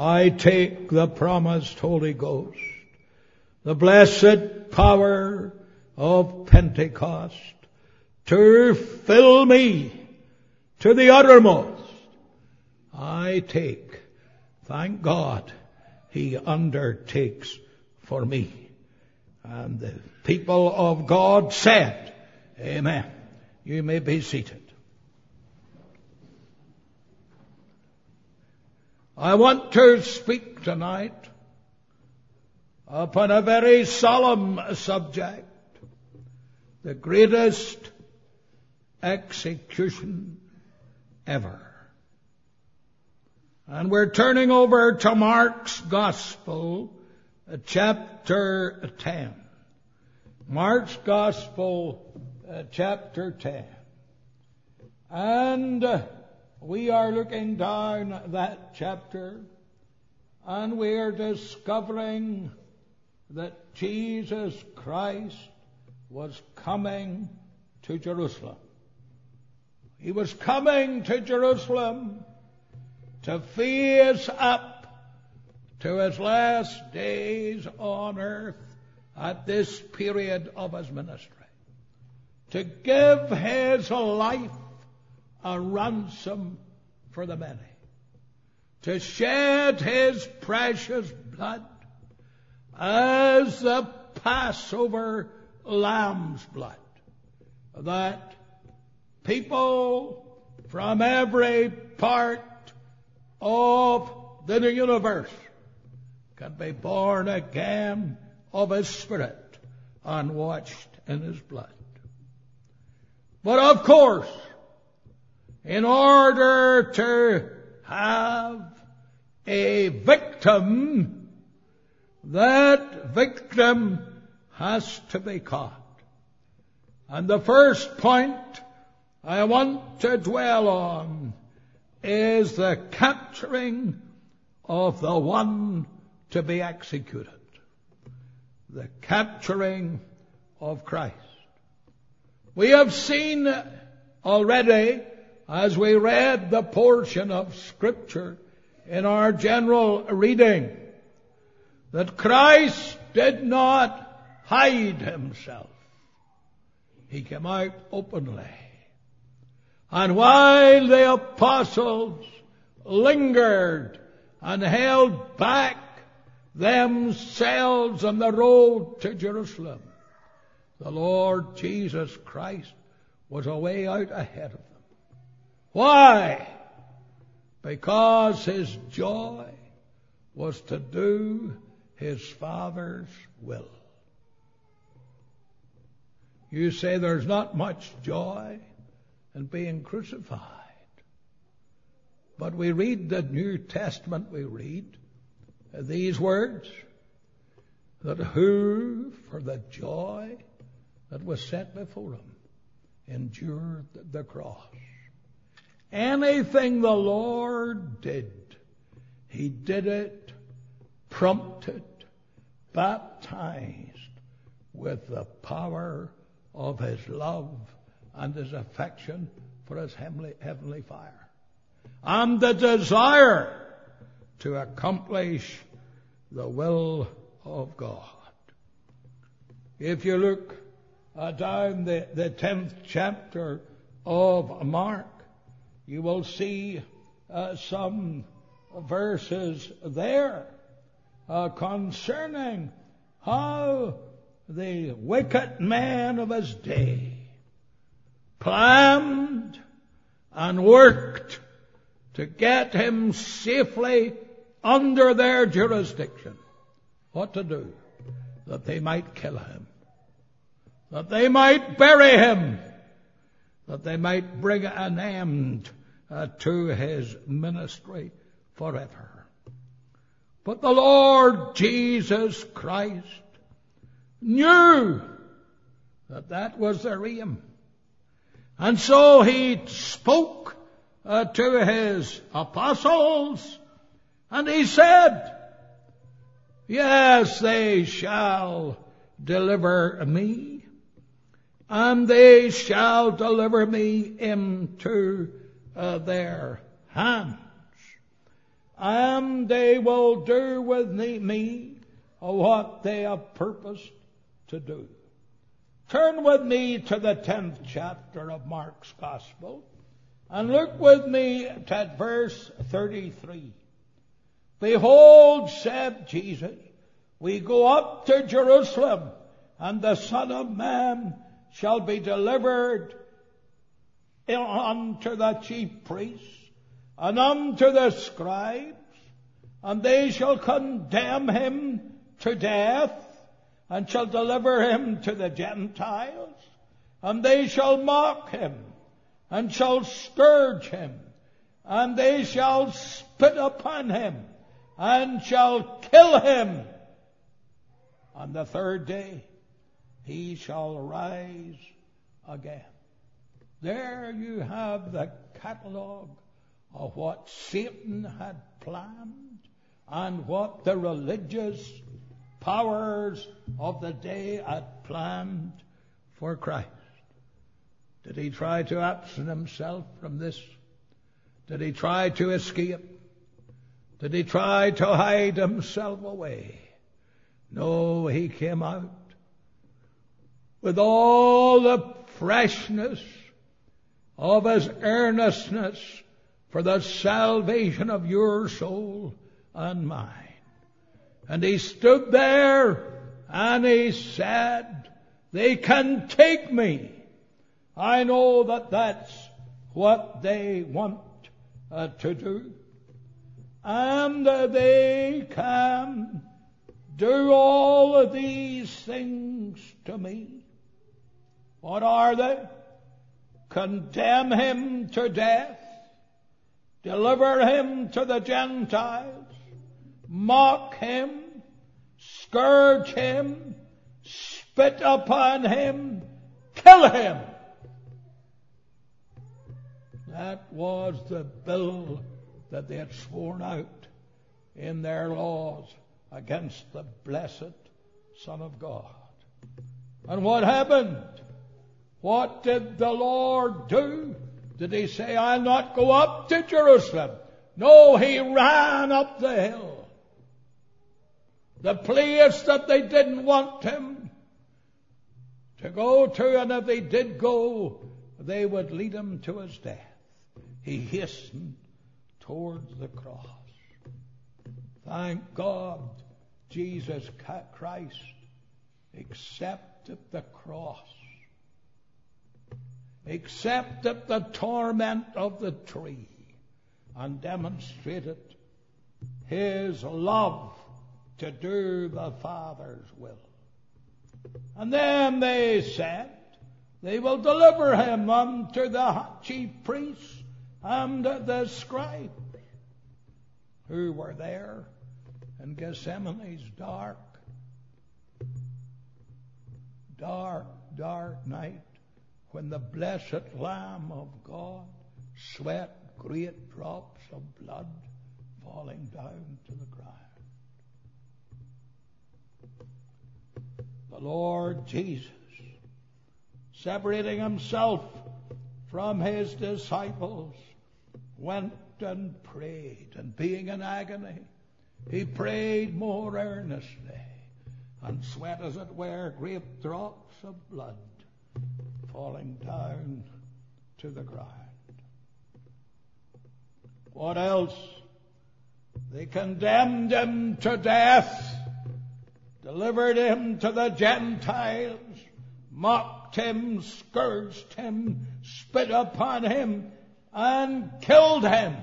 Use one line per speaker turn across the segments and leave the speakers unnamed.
I take the promised Holy Ghost, the blessed power of Pentecost, to fill me to the uttermost. I take, thank God, He undertakes for me. And the people of God said, Amen. You may be seated. I want to speak tonight upon a very solemn subject, the greatest execution ever. And we're turning over to Mark's Gospel, chapter 10. Mark's Gospel, chapter 10. And we are looking down that chapter, and we are discovering that Jesus Christ was coming to Jerusalem. He was coming to Jerusalem to face up to His last days on earth at this period of His ministry, to give His life a ransom for the many, to shed His precious blood as the Passover lamb's blood, that people from every part of the universe can be born again of His Spirit and washed in His blood. But of course, in order to have a victim, that victim has to be caught. And the first point I want to dwell on is the capturing of the one to be executed. The capturing of Christ. We have seen already, as we read the portion of Scripture in our general reading, that Christ did not hide Himself. He came out openly. And while the apostles lingered and held back themselves on the road to Jerusalem, the Lord Jesus Christ was a way out ahead of them. Why? Because His joy was to do His Father's will. You say there's not much joy in being crucified. But we read the New Testament, we read these words, that who, for the joy that was set before Him, endured the cross. Anything the Lord did, He did it prompted, baptized with the power of His love and His affection for His heavenly fire, and the desire to accomplish the will of God. If you look down the 10th chapter of Mark, you will see some verses there concerning how the wicked men of his day planned and worked to get him safely under their jurisdiction. What to do? That they might kill him, that they might bury him, that they might bring an end to his ministry forever. But the Lord Jesus Christ knew that that was their aim. And so He spoke to His apostles, and He said, yes, they shall deliver me, and they shall deliver me into their hands. and they will do with me what they have purposed to do. Turn with me to the 10th chapter of Mark's Gospel, and look with me at verse 33. Behold, said Jesus, we go up to Jerusalem, and the Son of Man shall be delivered unto the chief priests, and unto the scribes, and they shall condemn him to death, and shall deliver him to the Gentiles, and they shall mock him, and shall scourge him, and they shall spit upon him, and shall kill him. On the third day he shall rise again. There you have the catalogue of what Satan had planned and what the religious powers of the day had planned for Christ. Did he try to absent himself from this? Did he try to escape? Did he try to hide himself away? No, he came out with all the freshness of his earnestness for the salvation of your soul and mine. And he stood there and he said, they can take me. I know that that's what they want to do. And they can do all of these things to me. What are they? Condemn him to death, deliver him to the Gentiles, mock him, scourge him, spit upon him, kill him. That was the bill that they had sworn out in their laws against the blessed Son of God. And what happened? What did the Lord do? Did he say, I'll not go up to Jerusalem? No, he ran up the hill. The place that they didn't want him to go to, and if they did go, they would lead him to his death. He hastened towards the cross. Thank God, Jesus Christ accepted the cross, accepted the torment of the tree, and demonstrated his love to do the Father's will. And then they said, they will deliver him unto the chief priests and the scribes, who were there in Gethsemane's dark night, when the blessed Lamb of God sweat great drops of blood falling down to the ground. The Lord Jesus, separating himself from his disciples, went and prayed, and being in agony, he prayed more earnestly, and sweat, as it were, great drops of blood falling down to the ground. What else? They condemned him to death, delivered him to the Gentiles, mocked him, scourged him, spit upon him, and killed him.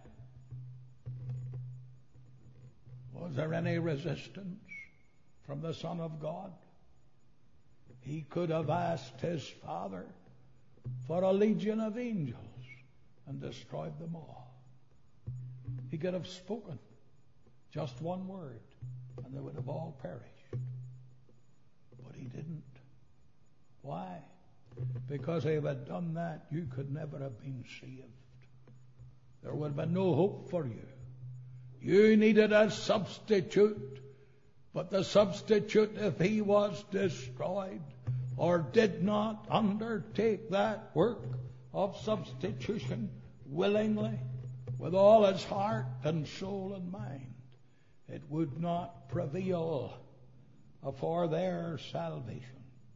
Was there any resistance from the Son of God? He could have asked his Father for a legion of angels and destroyed them all. He could have spoken just one word and they would have all perished. But he didn't. Why? Because if he had done that, you could never have been saved. There would have been no hope for you. You needed a substitute. But the substitute, if he was destroyed or did not undertake that work of substitution willingly, with all his heart and soul and mind, it would not prevail for their salvation.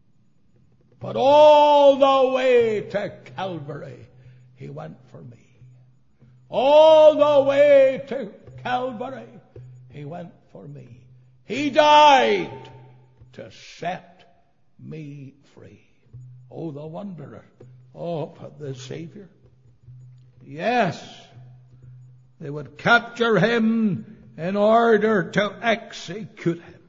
But all the way to Calvary, he went for me. All the way to Calvary, he went for me. He died to set me free. Oh, the wonder of the Savior. Yes, they would capture him in order to execute him.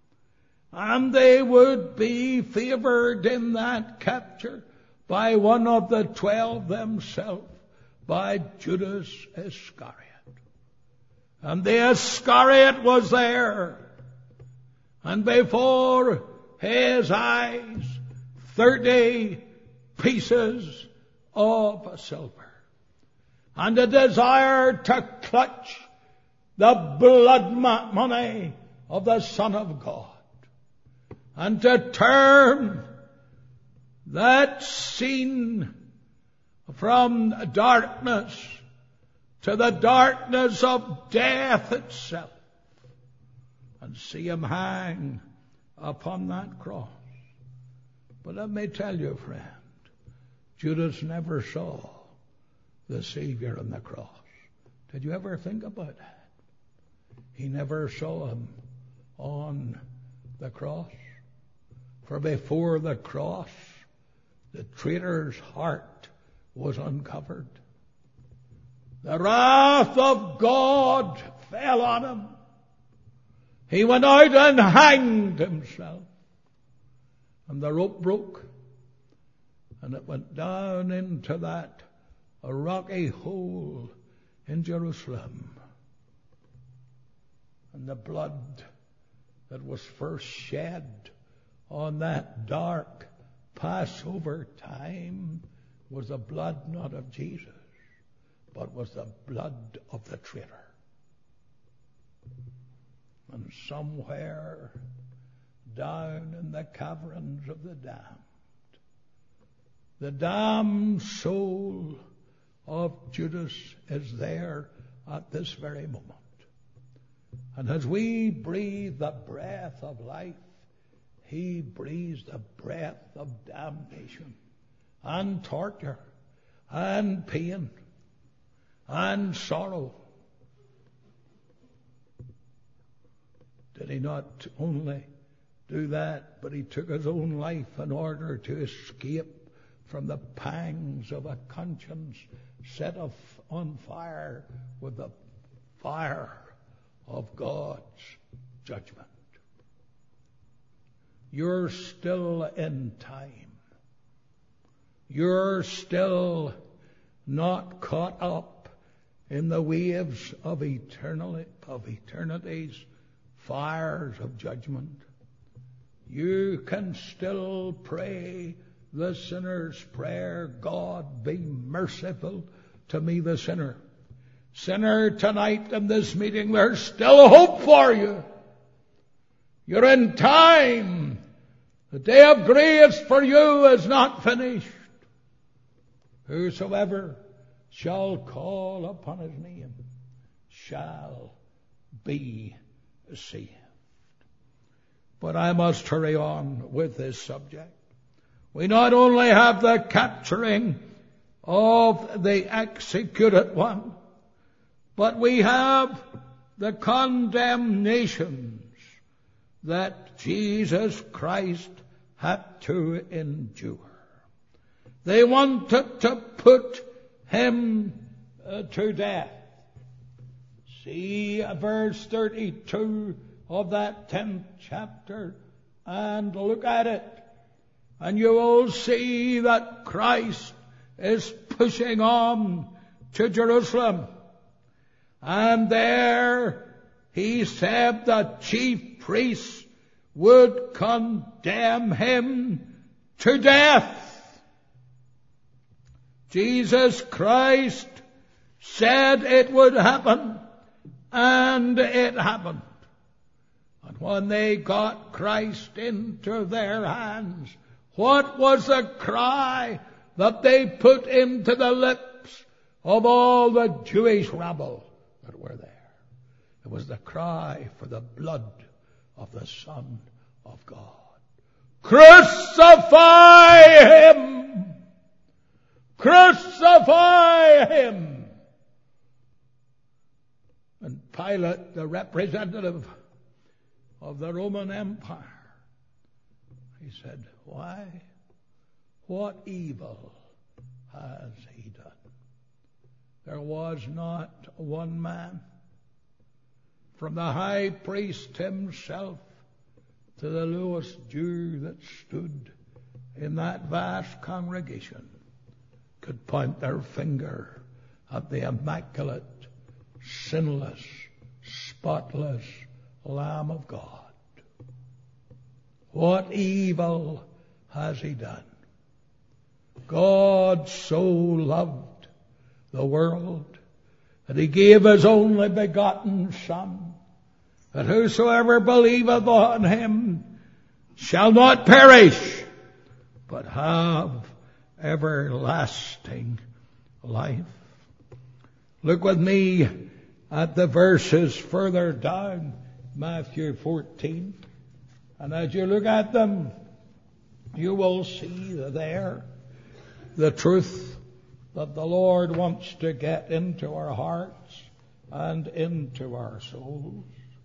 And they would be favored in that capture by one of the 12 themselves, by Judas Iscariot. And the Iscariot was there, and before his eyes 30 pieces of silver, and a desire to clutch the blood money of the Son of God, and to turn that scene from darkness to the darkness of death itself, and see him hang upon that cross. But let me tell you, friend, Judas never saw the Savior on the cross. Did you ever think about that? He never saw him on the cross. For before the cross, the traitor's heart was uncovered. The wrath of God fell on him. He went out and hanged himself. And the rope broke, and it went down into that rocky hole in Jerusalem. And the blood that was first shed on that dark Passover time was the blood not of Jesus, but was the blood of the traitor. And somewhere down in the caverns of the damned soul of Judas is there at this very moment. And as we breathe the breath of life, he breathes the breath of damnation and torture and pain and sorrow. Did he not only do that, but he took his own life in order to escape from the pangs of a conscience set on fire with the fire of God's judgment. You're still in time. You're still not caught up in the waves of eternity's fires of judgment. You can still pray the sinner's prayer, God, be merciful to me, the sinner. Sinner, tonight in this meeting, there's still a hope for you. You're in time. The day of grace for you is not finished. Whosoever shall call upon his name shall be saved. But I must hurry on with this subject. We not only have the capturing of the executed one, but we have the condemnations that Jesus Christ had to endure. They wanted to put him to death. See verse 32 of that 10th chapter and look at it. And you will see that Christ is pushing on to Jerusalem. And there he said the chief priests would condemn him to death. Jesus Christ said it would happen, and it happened. And when they got Christ into their hands, what was the cry that they put into the lips of all the Jewish rabble that were there. It was the cry for the blood of the Son of God. Crucify him! Crucify him! And Pilate, the representative of the Roman Empire, he said, why? What evil has he done? There was not one man, from the high priest himself to the lowest Jew that stood in that vast congregation, could point their finger at the immaculate, sinless, spotless Lamb of God. What evil has he done? God so loved the world that he gave his only begotten Son, that whosoever believeth on him shall not perish, but have everlasting life. Look with me at the verses further down, Matthew 14. And as you look at them, you will see there the truth that the Lord wants to get into our hearts and into our souls.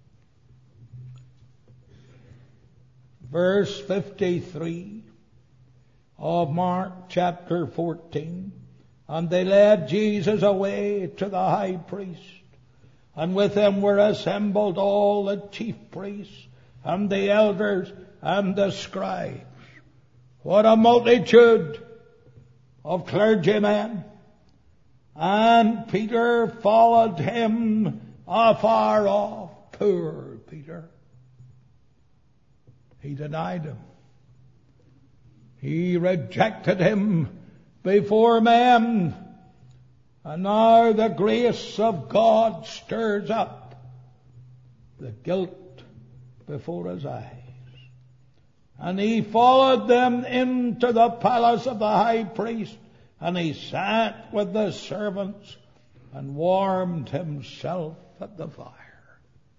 Verse 53 of Mark chapter 14. And they led Jesus away to the high priest, and with him were assembled all the chief priests and the elders and the scribes. What a multitude of clergymen! And Peter followed him afar off. Poor Peter. He denied him. He rejected him before men. And now the grace of God stirs up the guilt before his eyes. And he followed them into the palace of the high priest, and he sat with the servants and warmed himself at the fire.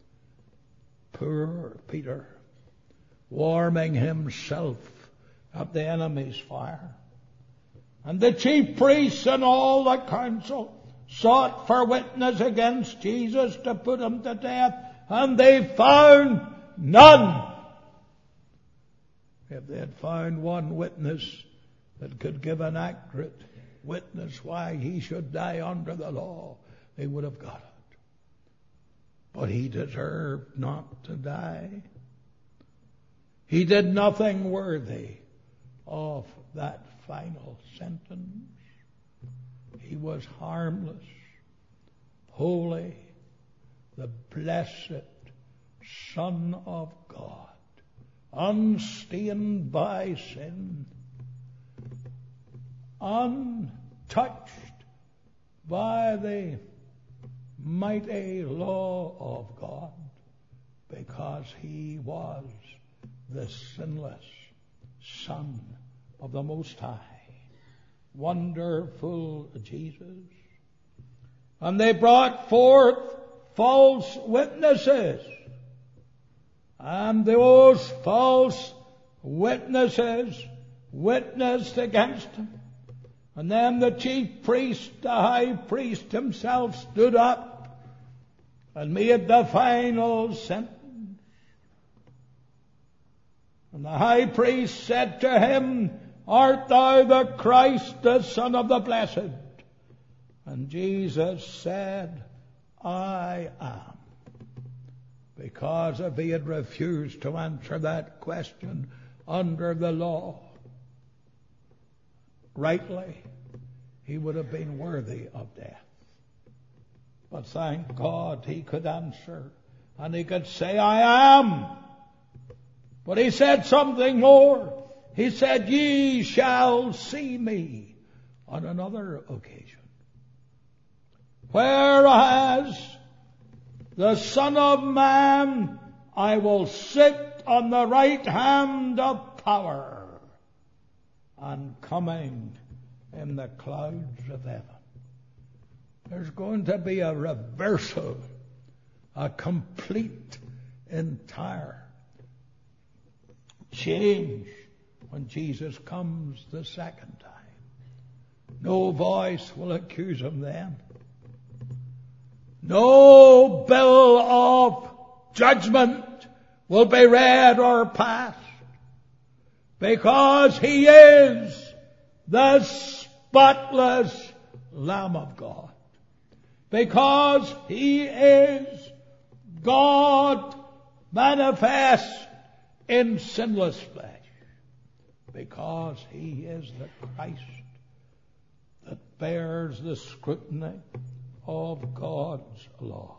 Poor Peter, warming himself at the enemy's fire. And the chief priests and all the council sought for witness against Jesus to put him to death, and they found none. If they had found one witness that could give an accurate witness why he should die under the law, they would have got it. But he deserved not to die. He did nothing worthy of that final sentence. He was harmless, holy, the blessed Son of God, unstained by sin, untouched by the mighty law of God, because he was the sinless Son of the Most High. Wonderful Jesus. And they brought forth false witnesses. And those false witnesses witnessed against him. And then the chief priest, the high priest himself, stood up and made the final sentence. And the high priest said to him, Art thou the Christ, the Son of the Blessed? And Jesus said, I am. Because if he had refused to answer that question under the law rightly, he would have been worthy of death. But thank God he could answer, and he could say, I am. But he said something more. He said, Ye shall see me on another occasion. Whereas the Son of Man, I will sit on the right hand of power, and coming in the clouds of heaven. There's going to be a reversal, a complete, entire change when Jesus comes the second time. No voice will accuse him then. No bill of judgment will be read or passed, because he is the spotless Lamb of God. Because he is God manifest in sinless flesh. Because he is the Christ that bears the scrutiny of God's law.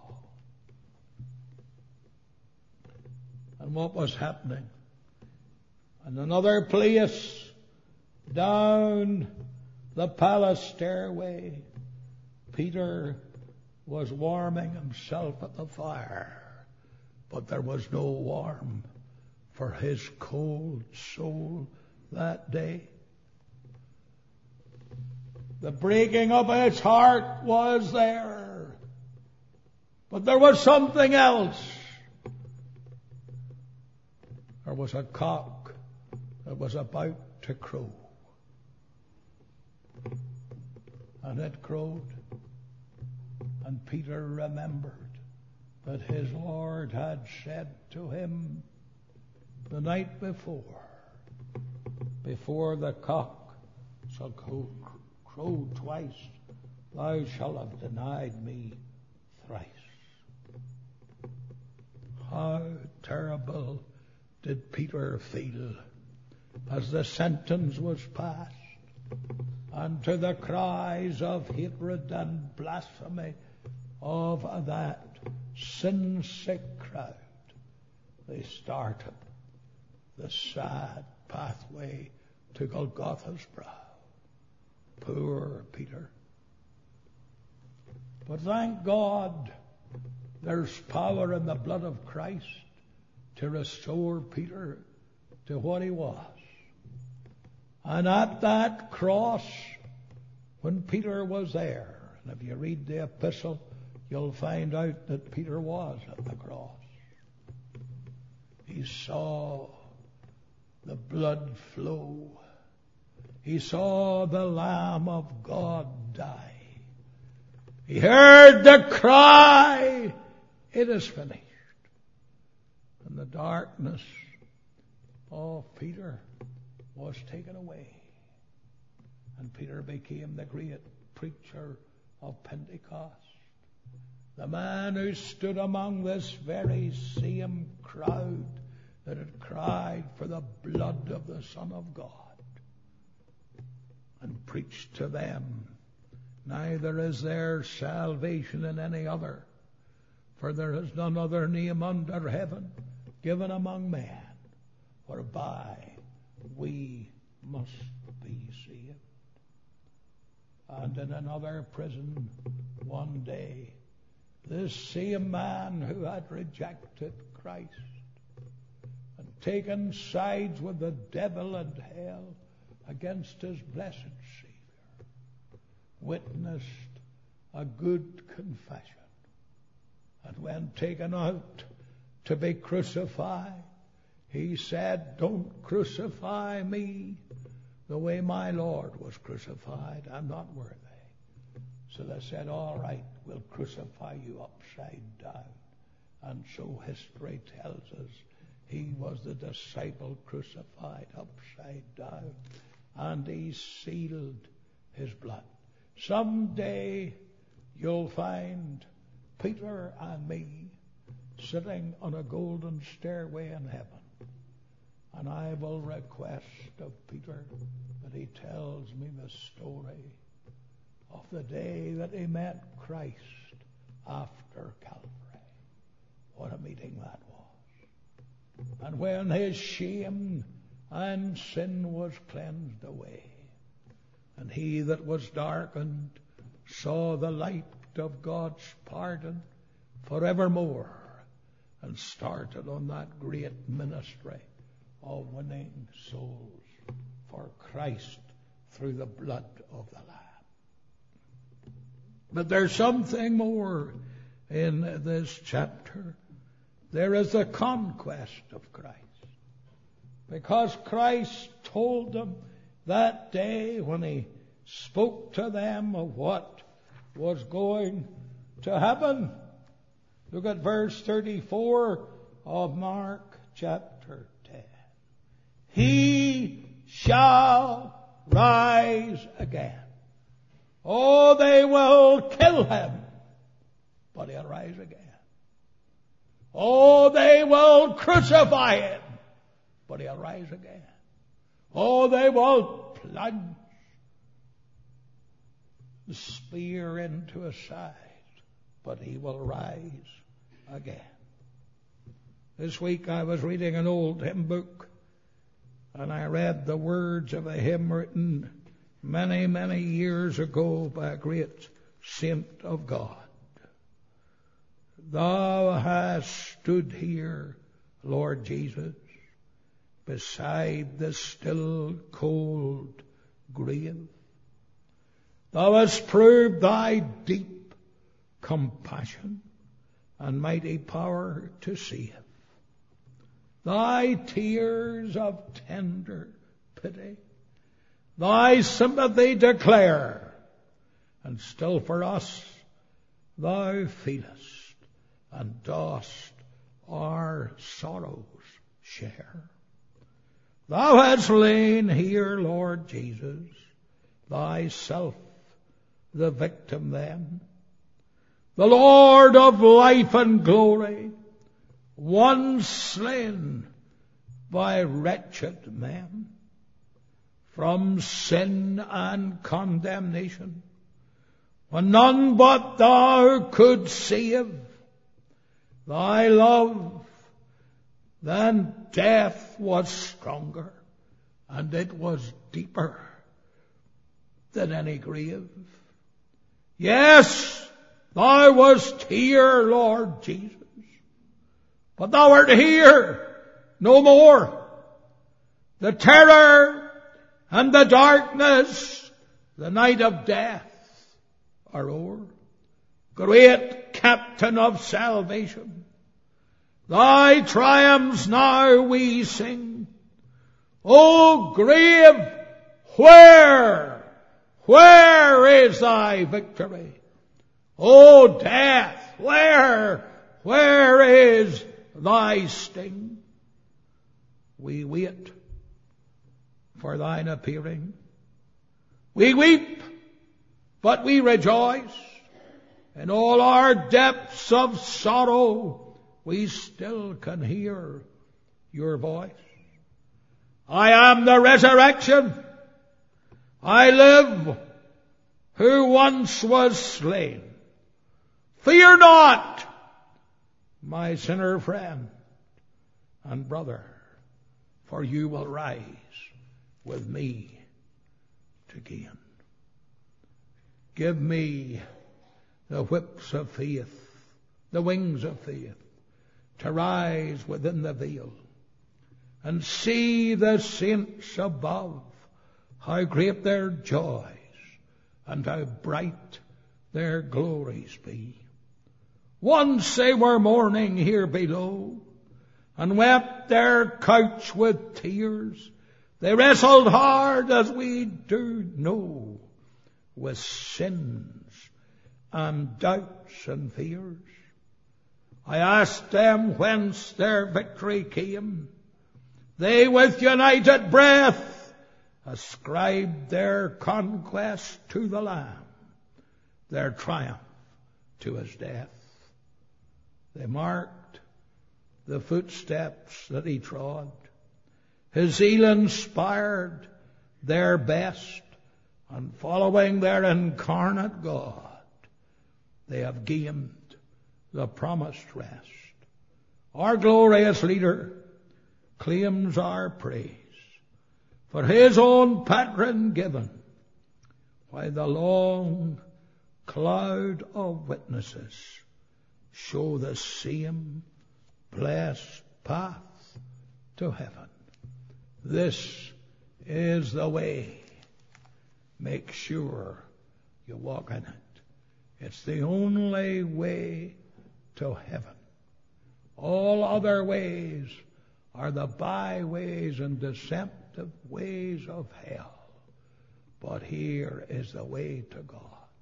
And what was happening? In another place, down the palace stairway, Peter was warming himself at the fire, but there was no warmth for his cold soul that day. The breaking of his heart was there, but there was something else. There was a cock that was about to crow, and it crowed, and Peter remembered that his Lord had said to him the night before the cock shall crow twice, thou shalt have denied me thrice. How terrible did Peter feel as the sentence was passed, and to the cries of hatred and blasphemy of that sin-sick crowd, they started the sad pathway to Golgotha's brow. Poor Peter. But thank God there's power in the blood of Christ to restore Peter to what he was. And at that cross, when Peter was there, and if you read the epistle, you'll find out that Peter was at the cross. He saw the blood flow. He saw the Lamb of God die. He heard the cry, it is finished. And the darkness of Peter was taken away. And Peter became the great preacher of Pentecost. The man who stood among this very same crowd that had cried for the blood of the Son of God, and preached to them, neither is there salvation in any other, for there is none other name under heaven given among men whereby we must be saved. And in another prison one day, this same man who had rejected Christ and taken sides with the devil and hell against his blessed Savior, witnessed a good confession. And when taken out to be crucified, he said, "Don't crucify me the way my Lord was crucified. I'm not worthy." So they said, "All right, we'll crucify you upside down." And so history tells us he was the disciple crucified upside down, and he sealed his blood. Someday you'll find Peter and me sitting on a golden stairway in heaven. And I will request of Peter that he tells me the story of the day that he met Christ after Calvary. What a meeting that was. And when his shame and sin was cleansed away, and he that was darkened saw the light of God's pardon forevermore, and started on that great ministry of winning souls for Christ through the blood of the Lamb. But there's something more in this chapter. There is the conquest of Christ. Because Christ told them that day when he spoke to them of what was going to happen. Look at verse 34 of Mark chapter 10. He shall rise again. Oh, they will kill him, but he'll rise again. Oh, they will crucify him, but he'll rise again. Oh, they will plunge the spear into his side, but he will rise again. This week I was reading an old hymn book, and I read the words of a hymn written many, many years ago by a great saint of God. Thou hast stood here, Lord Jesus, beside the still cold grave. Thou hast proved thy deep compassion and mighty power to save. Thy tears of tender pity, thy sympathy declare, and still for us thou feelest and dost our sorrows share. Thou hast lain here, Lord Jesus, thyself the victim then, the Lord of life and glory, once slain by wretched men, from sin and condemnation, when none but thou could save. Thy love than death was stronger, and it was deeper than any grave. Yes, thou wast here, Lord Jesus, but thou art here no more. The terror and the darkness, the night of death are o'er. Great Captain of salvation, thy triumphs now we sing. O grave, where is thy victory? O death, where is thy sting? We wait for thine appearing. We weep, but we rejoice. In all our depths of sorrow, we still can hear your voice. I am the resurrection. I live, who once was slain. Fear not, my sinner friend and brother, for you will rise with me to gain. Give me the whips of faith, the wings of faith, to rise within the veil and see the saints above, how great their joys and how bright their glories be. Once they were mourning here below and wept their couch with tears. They wrestled hard, as we do know, with sins and doubts and fears. I asked them whence their victory came. They with united breath ascribed their conquest to the Lamb, their triumph to his death. They marked the footsteps that he trod. His zeal inspired their best, and following their incarnate God, they have gained the promised rest. Our glorious leader claims our praise for his own patron given, while the long cloud of witnesses show the same blessed path to heaven. This is the way. Make sure you walk in it. It's the only way to heaven. All other ways are the byways and deceptive ways of hell. But here is the way to God.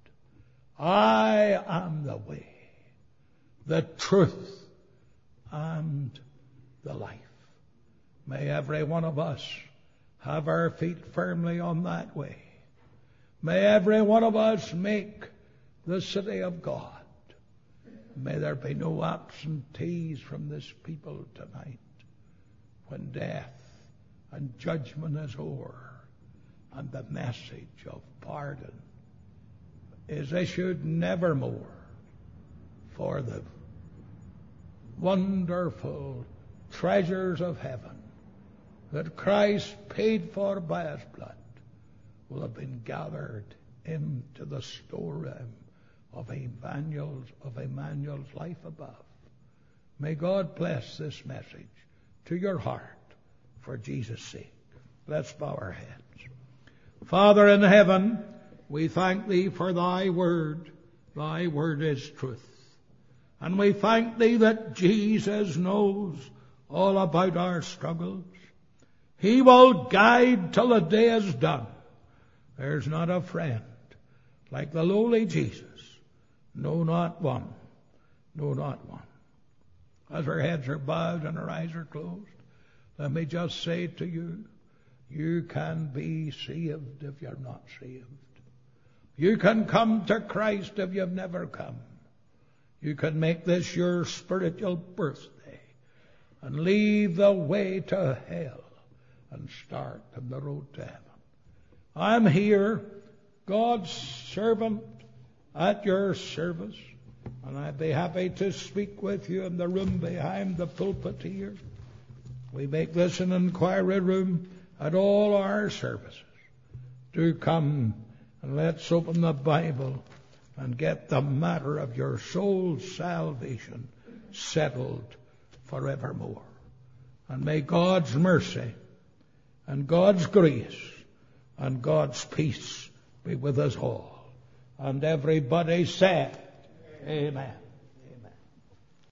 I am the way, the truth, and the life. May every one of us have our feet firmly on that way. May every one of us make the city of God. May there be no absentees from this people tonight when death and judgment is over and the message of pardon is issued nevermore for the wonderful treasures of heaven that Christ paid for by His blood will have been gathered into the storeroom of Emmanuel's life above. May God bless this message to your heart for Jesus' sake. Let's bow our heads. Father in heaven, we thank Thee for Thy word. Thy word is truth. And we thank Thee that Jesus knows all about our struggles. He will guide till the day is done. There's not a friend like the lowly Jesus. No, not one. No, not one. As our heads are bowed and our eyes are closed, let me just say to you, you can be saved if you're not saved. You can come to Christ if you've never come. You can make this your spiritual birthday and leave the way to hell and start on the road to heaven. I'm here, God's servant, at your service, and I'd be happy to speak with you in the room behind the pulpit here. We make this an inquiry room at all our services. Do come and let's open the Bible and get the matter of your soul's salvation settled forevermore. And may God's mercy and God's grace and God's peace be with us all. And everybody said, Amen.